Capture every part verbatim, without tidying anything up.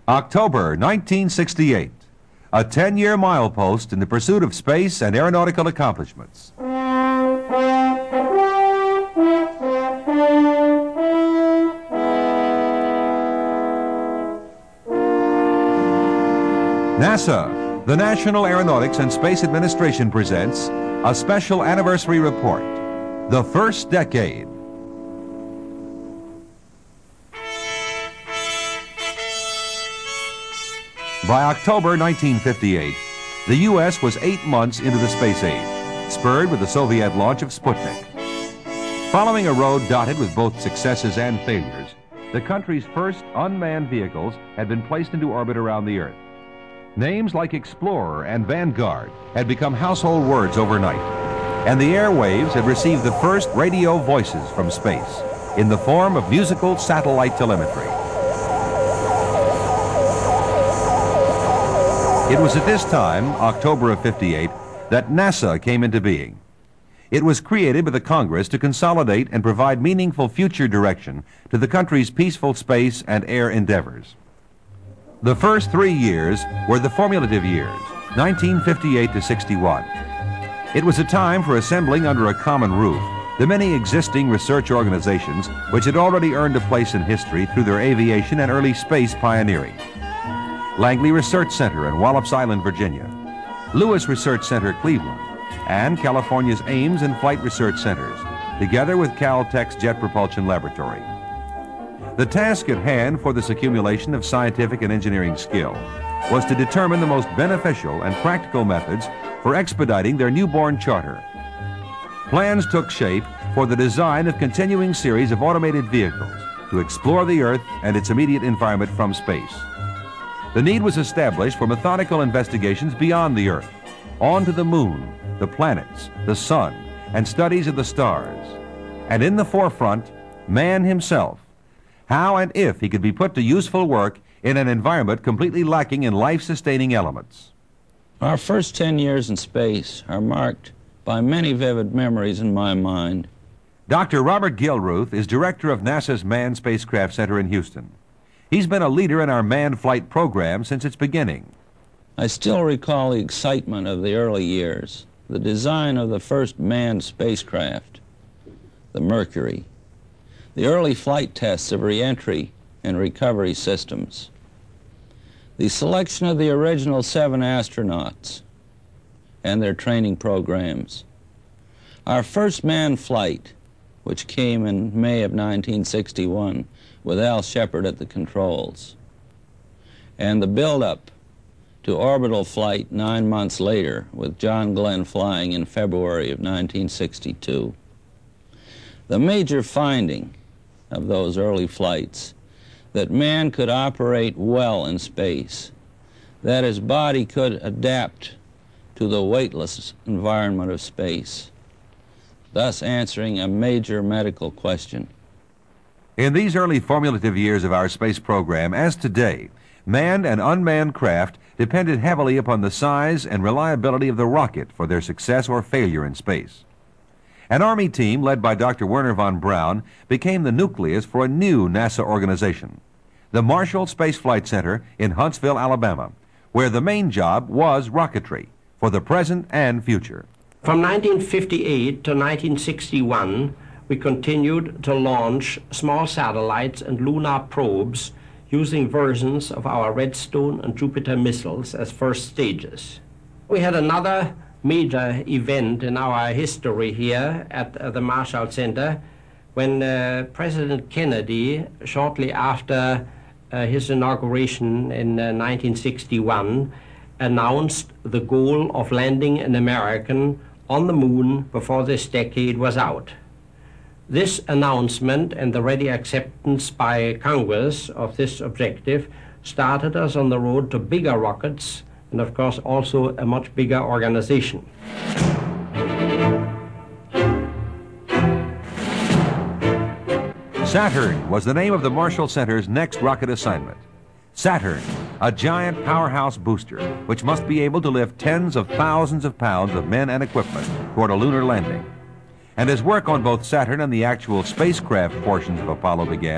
October nineteen sixty-eight, a ten-year milepost in the pursuit of space and aeronautical accomplishments. NASA, the National Aeronautics and Space Administration, presents a special anniversary report, The First Decade. By October nineteen fifty-eight, the U S was eight months into the space age, spurred with the Soviet launch of Sputnik. Following a road dotted with both successes and failures, the country's first unmanned vehicles had been placed into orbit around the Earth. Names like Explorer and Vanguard had become household words overnight, and the airwaves had received the first radio voices from space in the form of musical satellite telemetry. It was at this time, October of fifty-eight, that NASA came into being. It was created by the Congress to consolidate and provide meaningful future direction to the country's peaceful space and air endeavors. The first three years were the formulative years, nineteen fifty-eight to sixty-one. It was a time for assembling under a common roof the many existing research organizations which had already earned a place in history through their aviation and early space pioneering. Langley Research Center in Wallops Island, Virginia, Lewis Research Center, Cleveland, and California's Ames and Flight Research Centers, together with Caltech's Jet Propulsion Laboratory. The task at hand for this accumulation of scientific and engineering skill was to determine the most beneficial and practical methods for expediting their newborn charter. Plans took shape for the design of continuing series of automated vehicles to explore the Earth and its immediate environment from space. The need was established for methodical investigations beyond the Earth, on to the moon, the planets, the sun, and studies of the stars. And in the forefront, man himself, how and if he could be put to useful work in an environment completely lacking in life-sustaining elements. Our first ten years in space are marked by many vivid memories in my mind. Doctor Robert Gilruth is director of NASA's Manned Spacecraft Center in Houston. He's been a leader in our manned flight program since its beginning. I still recall the excitement of the early years, the design of the first manned spacecraft, the Mercury, the early flight tests of reentry and recovery systems, the selection of the original seven astronauts and their training programs, our first manned flight, which came in May of nineteen sixty-one, with Al Shepard at the controls, and the build-up to orbital flight nine months later with John Glenn flying in February of nineteen sixty-two. The major finding of those early flights, that man could operate well in space, that his body could adapt to the weightless environment of space, thus answering a major medical question. In these early formulative years of our space program, as today, manned and unmanned craft depended heavily upon the size and reliability of the rocket for their success or failure in space. An Army team led by Doctor Wernher von Braun became the nucleus for a new NASA organization, the Marshall Space Flight Center in Huntsville, Alabama, where the main job was rocketry for the present and future. From nineteen fifty-eight to nineteen sixty-one, we continued to launch small satellites and lunar probes using versions of our Redstone and Jupiter missiles as first stages. We had another major event in our history here at uh, the Marshall Center when uh, President Kennedy, shortly after uh, his inauguration in uh, nineteen sixty-one, announced the goal of landing an American on the moon before this decade was out. This announcement and the ready acceptance by Congress of this objective started us on the road to bigger rockets and, of course, also a much bigger organization. Saturn was the name of the Marshall Center's next rocket assignment. Saturn, a giant powerhouse booster which must be able to lift tens of thousands of pounds of men and equipment toward a lunar landing. And as work on both Saturn and the actual spacecraft portions of Apollo began,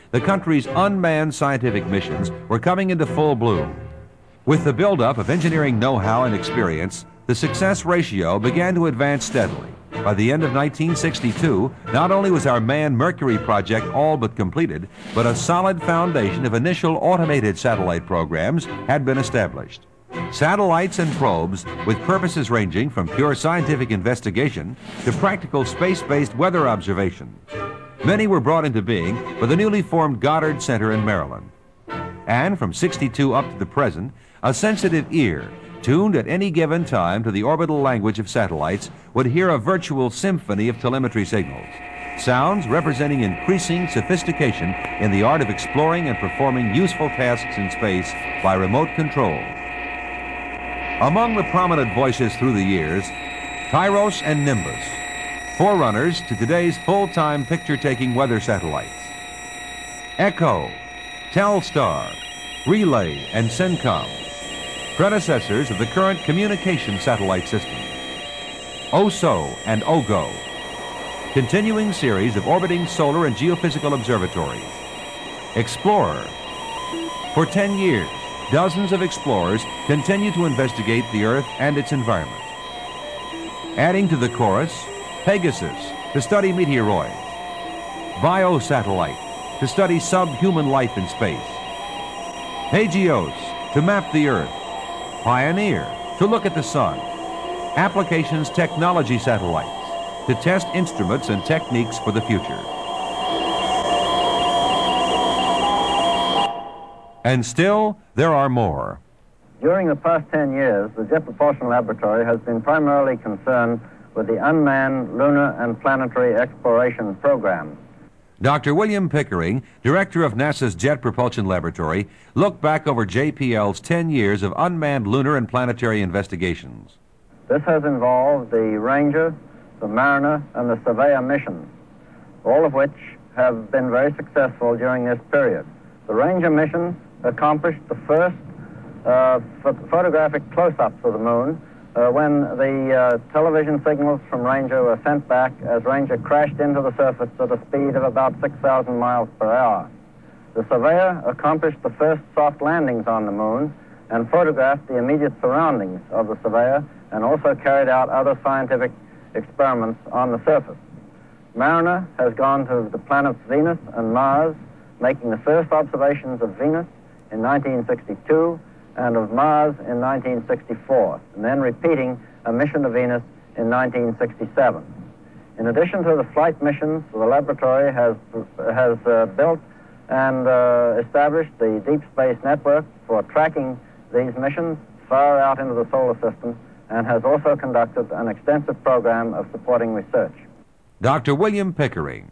the country's unmanned scientific missions were coming into full bloom. With the buildup of engineering know-how and experience, the success ratio began to advance steadily. By the end of nineteen sixty-two, not only was our manned Mercury project all but completed, but a solid foundation of initial automated satellite programs had been established. Satellites and probes with purposes ranging from pure scientific investigation to practical space-based weather observation. Many were brought into being for the newly formed Goddard Center in Maryland. And from sixty-two up to the present, a sensitive ear, tuned at any given time to the orbital language of satellites, would hear a virtual symphony of telemetry signals, sounds representing increasing sophistication in the art of exploring and performing useful tasks in space by remote control. Among the prominent voices through the years, Kairos and Nimbus, forerunners to today's full-time picture-taking weather satellites. Echo, Telstar, Relay, and CENTCOM, predecessors of the current communication satellite system. O S O and OGO, continuing series of orbiting solar and geophysical observatories. Explorer. For ten years, dozens of explorers continue to investigate the Earth and its environment. Adding to the chorus, Pegasus, to study meteoroids. Biosatellite, to study subhuman life in space. Hagios, to map the Earth. Pioneer, to look at the sun. Applications Technology Satellites, to test instruments and techniques for the future. And still, there are more. During the past ten years, the Jet Propulsion Laboratory has been primarily concerned with the unmanned lunar and planetary exploration program. Doctor William Pickering, director of NASA's Jet Propulsion Laboratory, looked back over J P L's ten years of unmanned lunar and planetary investigations. This has involved the Ranger, the Mariner, and the Surveyor missions, all of which have been very successful during this period. The Ranger mission accomplished the first uh, ph- photographic close-ups of the moon uh, when the uh, television signals from Ranger were sent back as Ranger crashed into the surface at a speed of about six thousand miles per hour. The Surveyor accomplished the first soft landings on the moon and photographed the immediate surroundings of the Surveyor and also carried out other scientific experiments on the surface. Mariner has gone to the planets Venus and Mars, making the first observations of Venus in nineteen sixty-two and of Mars in nineteen sixty-four, and then repeating a mission to Venus in nineteen sixty-seven. In addition to the flight missions, the laboratory has, has uh, built and uh, established the Deep Space Network for tracking these missions far out into the solar system, and has also conducted an extensive program of supporting research. Doctor William Pickering.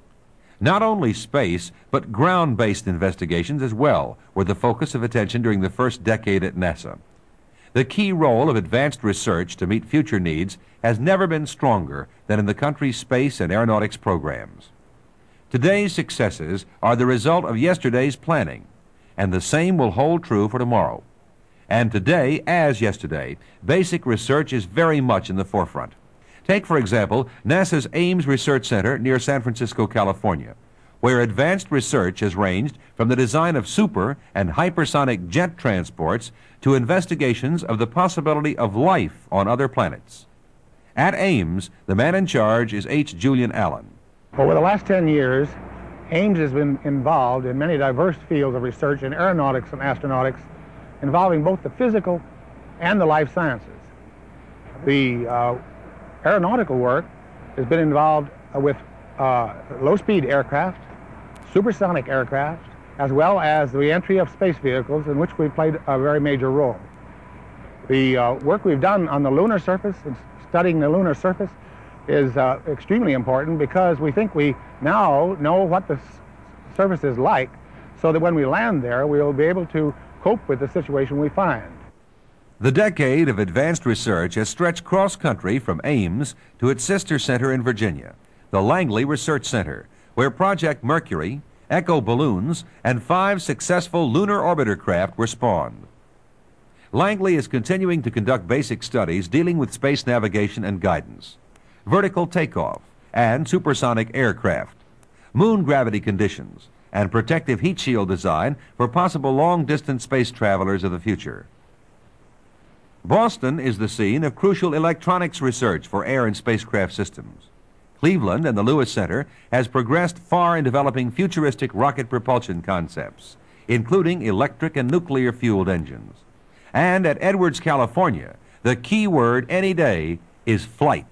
Not only space, but ground-based investigations as well were the focus of attention during the first decade at NASA. The key role of advanced research to meet future needs has never been stronger than in the country's space and aeronautics programs. Today's successes are the result of yesterday's planning, and the same will hold true for tomorrow. And today, as yesterday, basic research is very much in the forefront. Take, for example, NASA's Ames Research Center near San Francisco, California, where advanced research has ranged from the design of super and hypersonic jet transports to investigations of the possibility of life on other planets. At Ames, the man in charge is H. Julian Allen. Over the last ten years, Ames has been involved in many diverse fields of research in aeronautics and astronautics, involving both the physical and the life sciences. The uh, aeronautical work has been involved with uh, low-speed aircraft, supersonic aircraft, as well as the re-entry of space vehicles, in which we played a very major role. The uh, work we've done on the lunar surface and studying the lunar surface is uh, extremely important, because we think we now know what the surface is like, so that when we land there, we will be able to cope with the situation we find. The decade of advanced research has stretched cross-country from Ames to its sister center in Virginia, the Langley Research Center, where Project Mercury, Echo balloons, and five successful lunar orbiter craft were spawned. Langley is continuing to conduct basic studies dealing with space navigation and guidance, vertical takeoff and supersonic aircraft, moon gravity conditions, and protective heat shield design for possible long-distance space travelers of the future. Boston is the scene of crucial electronics research for air and spacecraft systems. Cleveland and the Lewis Center has progressed far in developing futuristic rocket propulsion concepts, including electric and nuclear-fueled engines. And at Edwards, California, the key word any day is flight.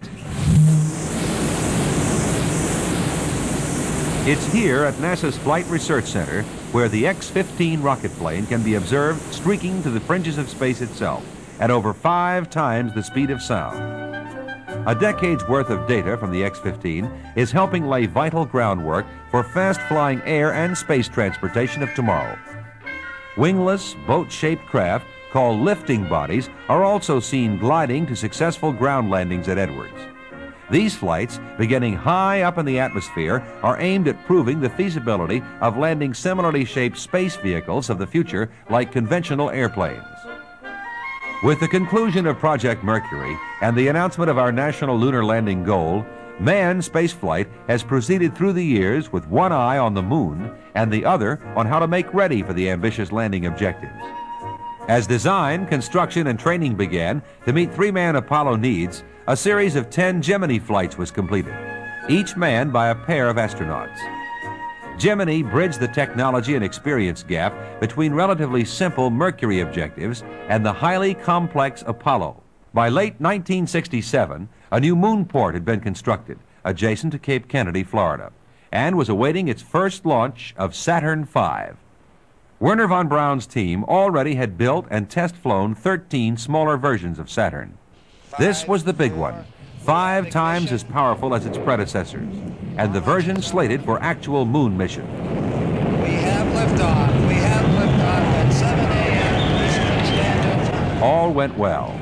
It's here at NASA's Flight Research Center where the X fifteen rocket plane can be observed streaking to the fringes of space itself at over five times the speed of sound. A decade's worth of data from the X fifteen is helping lay vital groundwork for fast-flying air and space transportation of tomorrow. Wingless, boat-shaped craft called lifting bodies are also seen gliding to successful ground landings at Edwards. These flights, beginning high up in the atmosphere, are aimed at proving the feasibility of landing similarly shaped space vehicles of the future like conventional airplanes. With the conclusion of Project Mercury and the announcement of our national lunar landing goal, manned spaceflight has proceeded through the years with one eye on the moon and the other on how to make ready for the ambitious landing objectives. As design, construction, and training began to meet three-man Apollo needs, a series of ten Gemini flights was completed, each manned by a pair of astronauts. Gemini bridged the technology and experience gap between relatively simple Mercury objectives and the highly complex Apollo. By late nineteen sixty-seven, a new moonport had been constructed adjacent to Cape Kennedy, Florida, and was awaiting its first launch of Saturn five. Wernher von Braun's team already had built and test-flown thirteen smaller versions of Saturn. This was the big one, five times as powerful as its predecessors, and the version slated for actual moon mission. We have liftoff. We have liftoff at seven a m Eastern Standard Time. All went well.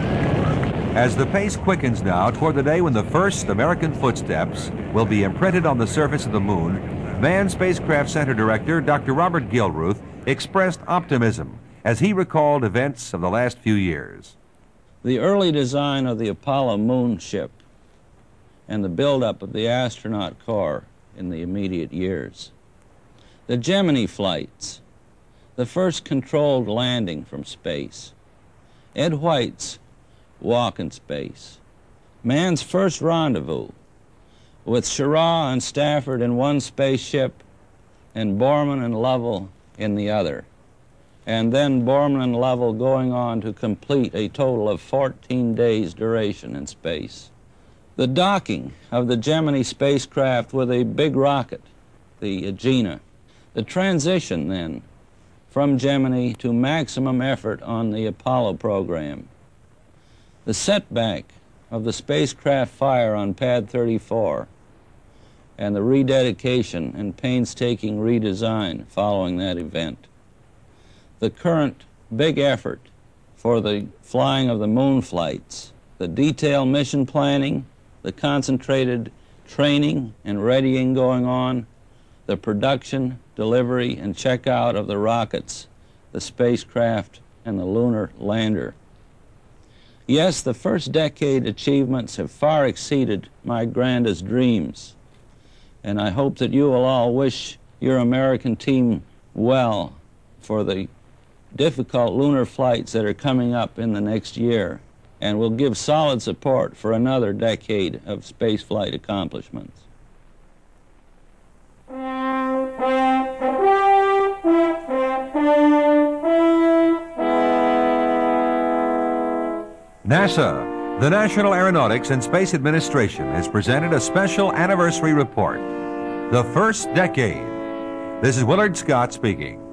As the pace quickens now toward the day when the first American footsteps will be imprinted on the surface of the moon, Manned Spacecraft Center Director Doctor Robert Gilruth expressed optimism as he recalled events of the last few years. The early design of the Apollo moon ship and the buildup of the astronaut corps in the immediate years. The Gemini flights, the first controlled landing from space. Ed White's walk in space. Man's first rendezvous with Schirra and Stafford in one spaceship and Borman and Lovell in the other. And then Borman and Lovell going on to complete a total of fourteen days duration in space. The docking of the Gemini spacecraft with a big rocket, the Agena. The transition then from Gemini to maximum effort on the Apollo program. The setback of the spacecraft fire on Pad thirty-four and the rededication and painstaking redesign following that event. The current big effort for the flying of the moon flights, the detailed mission planning, the concentrated training and readying going on, the production, delivery, and checkout of the rockets, the spacecraft, and the lunar lander. Yes, the first decade achievements have far exceeded my grandest dreams, and I hope that you will all wish your American team well for the difficult lunar flights that are coming up in the next year, and will give solid support for another decade of spaceflight accomplishments. NASA, the National Aeronautics and Space Administration, has presented a special anniversary report, The First Decade. This is Willard Scott speaking.